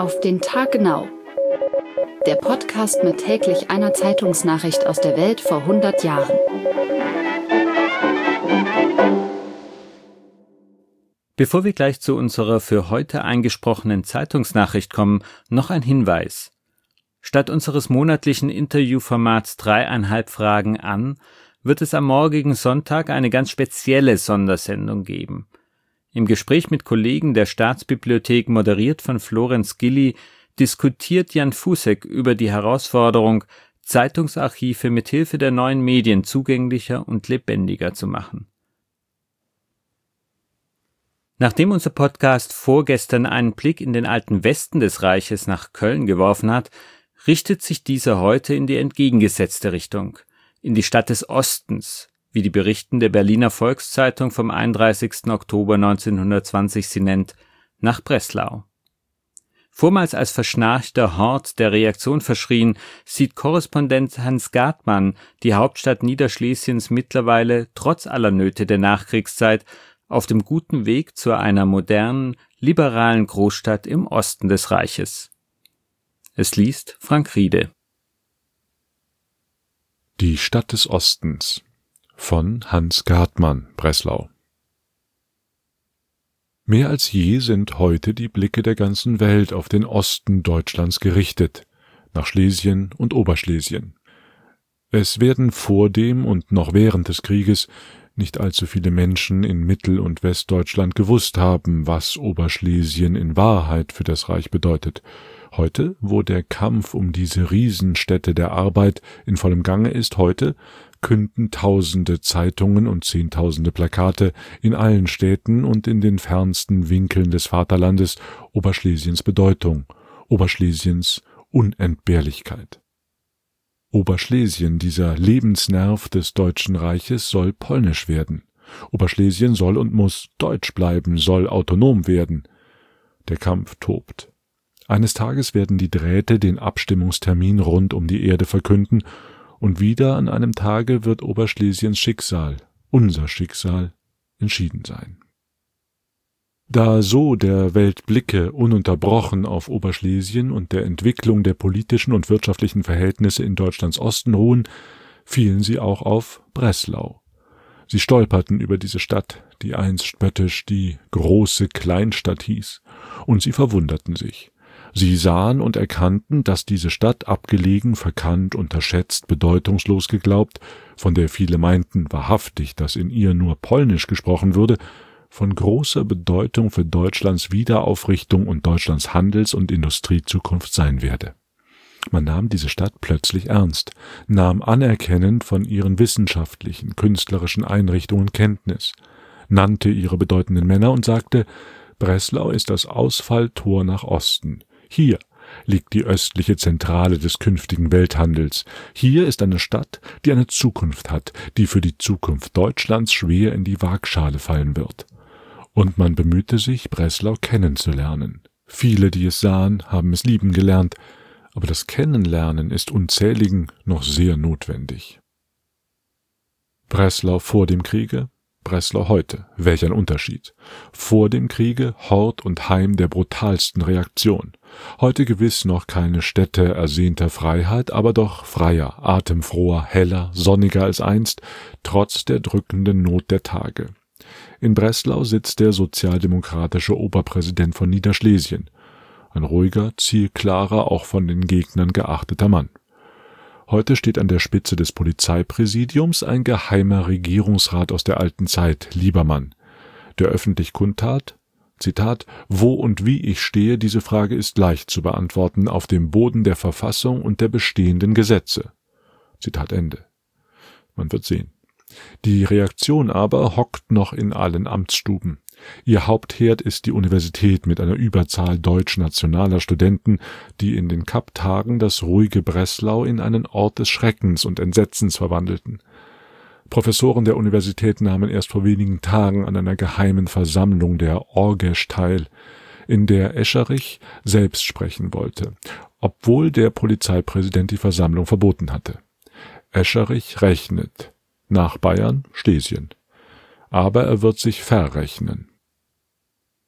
Auf den Tag genau. Der Podcast mit täglich einer Zeitungsnachricht aus der Welt vor 100 Jahren. Bevor wir gleich zu unserer für heute eingesprochenen Zeitungsnachricht kommen, noch ein Hinweis. Statt unseres monatlichen Interviewformats 3,5 Fragen an, wird es am morgigen Sonntag eine ganz spezielle Sondersendung geben. Im Gespräch mit Kollegen der Staatsbibliothek, moderiert von Florenz Gilli, diskutiert Jan Fusek über die Herausforderung, Zeitungsarchive mit Hilfe der neuen Medien zugänglicher und lebendiger zu machen. Nachdem unser Podcast vorgestern einen Blick in den alten Westen des Reiches nach Köln geworfen hat, richtet sich dieser heute in die entgegengesetzte Richtung, in die Stadt des Ostens, wie die Berichten der Berliner Volkszeitung vom 31. Oktober 1920 sie nennt, nach Breslau. Vormals als verschnarchter Hort der Reaktion verschrien, sieht Korrespondent Hans Gartmann die Hauptstadt Niederschlesiens mittlerweile, trotz aller Nöte der Nachkriegszeit, auf dem guten Weg zu einer modernen, liberalen Großstadt im Osten des Reiches. Es liest Frank Riede. Die Stadt des Ostens von Hans Gartmann, Breslau. Mehr als je sind heute die Blicke der ganzen Welt auf den Osten Deutschlands gerichtet, nach Schlesien und Oberschlesien. Es werden vor dem und noch während des Krieges nicht allzu viele Menschen in Mittel- und Westdeutschland gewusst haben, was Oberschlesien in Wahrheit für das Reich bedeutet. Heute, wo der Kampf um diese Riesenstätte der Arbeit in vollem Gange ist, heute künden tausende Zeitungen und zehntausende Plakate in allen Städten und in den fernsten Winkeln des Vaterlandes Oberschlesiens Bedeutung, Oberschlesiens Unentbehrlichkeit. Oberschlesien, dieser Lebensnerv des Deutschen Reiches, soll polnisch werden. Oberschlesien soll und muss deutsch bleiben, soll autonom werden. Der Kampf tobt. Eines Tages werden die Drähte den Abstimmungstermin rund um die Erde verkünden, und wieder an einem Tage wird Oberschlesiens Schicksal, unser Schicksal, entschieden sein. Da so der Welt Blicke ununterbrochen auf Oberschlesien und der Entwicklung der politischen und wirtschaftlichen Verhältnisse in Deutschlands Osten ruhen, fielen sie auch auf Breslau. Sie stolperten über diese Stadt, die einst spöttisch die große Kleinstadt hieß, und sie verwunderten sich. Sie sahen und erkannten, dass diese Stadt, abgelegen, verkannt, unterschätzt, bedeutungslos geglaubt, von der viele meinten wahrhaftig, dass in ihr nur Polnisch gesprochen würde, von großer Bedeutung für Deutschlands Wiederaufrichtung und Deutschlands Handels- und Industriezukunft sein werde. Man nahm diese Stadt plötzlich ernst, nahm anerkennend von ihren wissenschaftlichen, künstlerischen Einrichtungen Kenntnis, nannte ihre bedeutenden Männer und sagte, Breslau ist das Ausfalltor nach Osten. Hier liegt die östliche Zentrale des künftigen Welthandels. Hier ist eine Stadt, die eine Zukunft hat, die für die Zukunft Deutschlands schwer in die Waagschale fallen wird. Und man bemühte sich, Breslau kennenzulernen. Viele, die es sahen, haben es lieben gelernt, aber das Kennenlernen ist unzähligen noch sehr notwendig. Breslau vor dem Kriege, Breslau heute, welch ein Unterschied. Vor dem Kriege Hort und Heim der brutalsten Reaktion. Heute gewiss noch keine Stätte ersehnter Freiheit, aber doch freier, atemfroher, heller, sonniger als einst, trotz der drückenden Not der Tage. In Breslau sitzt der sozialdemokratische Oberpräsident von Niederschlesien. Ein ruhiger, zielklarer, auch von den Gegnern geachteter Mann. Heute steht an der Spitze des Polizeipräsidiums ein geheimer Regierungsrat aus der alten Zeit, Liebermann, der öffentlich kundtat, Zitat, wo und wie ich stehe, diese Frage ist leicht zu beantworten auf dem Boden der Verfassung und der bestehenden Gesetze. Zitat Ende. Man wird sehen. Die Reaktion aber hockt noch in allen Amtsstuben. Ihr Hauptherd ist die Universität mit einer Überzahl deutsch-nationaler Studenten, die in den Kapp-Tagen das ruhige Breslau in einen Ort des Schreckens und Entsetzens verwandelten. Professoren der Universität nahmen erst vor wenigen Tagen an einer geheimen Versammlung der Orgesch teil, in der Escherich selbst sprechen wollte, obwohl der Polizeipräsident die Versammlung verboten hatte. Escherich rechnet. Nach Bayern, Schlesien. Aber er wird sich verrechnen.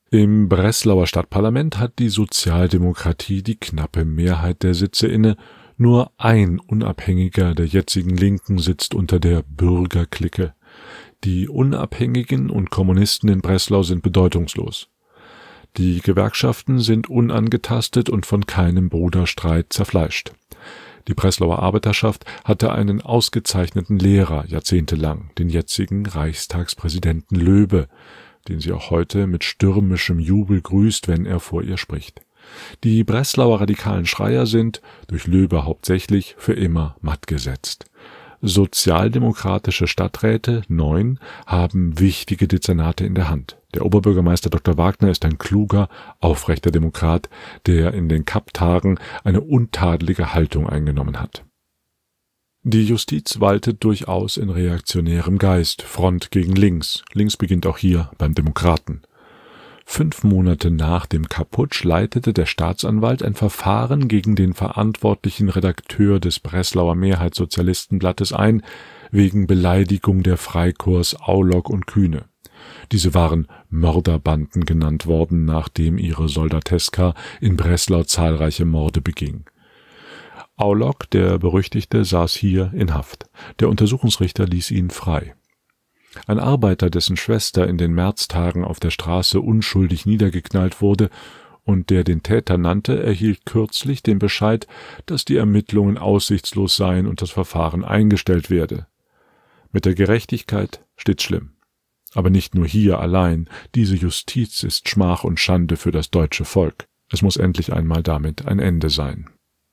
Im Breslauer Stadtparlament hat die Sozialdemokratie die knappe Mehrheit der Sitze inne. Nur ein Unabhängiger der jetzigen Linken sitzt unter der Bürgerklicke. Die Unabhängigen und Kommunisten in Breslau sind bedeutungslos. Die Gewerkschaften sind unangetastet und von keinem Bruderstreit zerfleischt. Die Breslauer Arbeiterschaft hatte einen ausgezeichneten Lehrer jahrzehntelang, den jetzigen Reichstagspräsidenten Löbe, den sie auch heute mit stürmischem Jubel grüßt, wenn er vor ihr spricht. Die Breslauer radikalen Schreier sind, durch Löbe hauptsächlich, für immer matt gesetzt. Sozialdemokratische Stadträte, 9, haben wichtige Dezernate in der Hand. Der Oberbürgermeister Dr. Wagner ist ein kluger, aufrechter Demokrat, der in den Kapp-Tagen eine untadelige Haltung eingenommen hat. Die Justiz waltet durchaus in reaktionärem Geist, Front gegen links. Links beginnt auch hier beim Demokraten. 5 Monate nach dem Kapp-Putsch leitete der Staatsanwalt ein Verfahren gegen den verantwortlichen Redakteur des Breslauer Mehrheitssozialistenblattes ein, wegen Beleidigung der Freikorps Aulock und Kühne. Diese waren Mörderbanden genannt worden, nachdem ihre Soldateska in Breslau zahlreiche Morde beging. Aulock, der Berüchtigte, saß hier in Haft. Der Untersuchungsrichter ließ ihn frei. Ein Arbeiter, dessen Schwester in den Märztagen auf der Straße unschuldig niedergeknallt wurde und der den Täter nannte, erhielt kürzlich den Bescheid, dass die Ermittlungen aussichtslos seien und das Verfahren eingestellt werde. Mit der Gerechtigkeit steht's schlimm. Aber nicht nur hier allein. Diese Justiz ist Schmach und Schande für das deutsche Volk. Es muss endlich einmal damit ein Ende sein.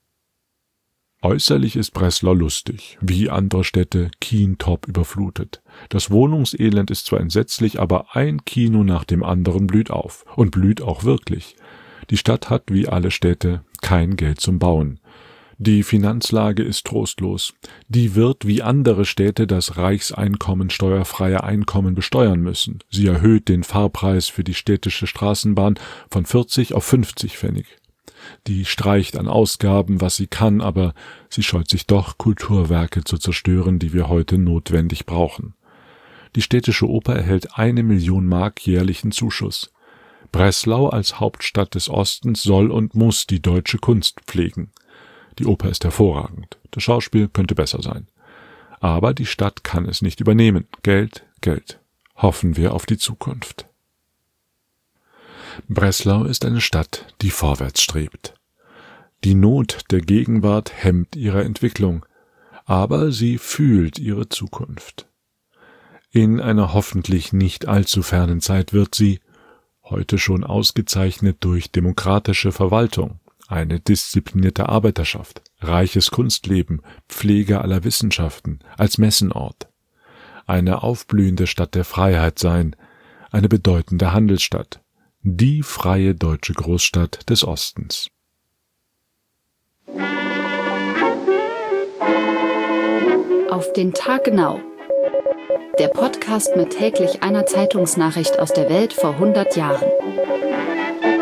Äußerlich ist Breslau lustig, wie andere Städte Kientop überflutet. Das Wohnungselend ist zwar entsetzlich, aber ein Kino nach dem anderen blüht auf. Und blüht auch wirklich. Die Stadt hat, wie alle Städte, kein Geld zum Bauen. Die Finanzlage ist trostlos. Die wird, wie andere Städte, das reichseinkommensteuerfreie Einkommen besteuern müssen. Sie erhöht den Fahrpreis für die städtische Straßenbahn von 40 auf 50 Pfennig. Die streicht an Ausgaben, was sie kann, aber sie scheut sich doch, Kulturwerke zu zerstören, die wir heute notwendig brauchen. Die städtische Oper erhält 1 Million Mark jährlichen Zuschuss. Breslau als Hauptstadt des Ostens soll und muss die deutsche Kunst pflegen. Die Oper ist hervorragend. Das Schauspiel könnte besser sein. Aber die Stadt kann es nicht übernehmen. Geld, Geld. Hoffen wir auf die Zukunft. Breslau ist eine Stadt, die vorwärts strebt. Die Not der Gegenwart hemmt ihre Entwicklung, aber sie fühlt ihre Zukunft. In einer hoffentlich nicht allzu fernen Zeit wird sie, heute schon ausgezeichnet durch demokratische Verwaltung, eine disziplinierte Arbeiterschaft, reiches Kunstleben, Pflege aller Wissenschaften, als Messenort, eine aufblühende Stadt der Freiheit sein, eine bedeutende Handelsstadt, die freie deutsche Großstadt des Ostens. Auf den Tag genau. Der Podcast mit täglich einer Zeitungsnachricht aus der Welt vor 100 Jahren.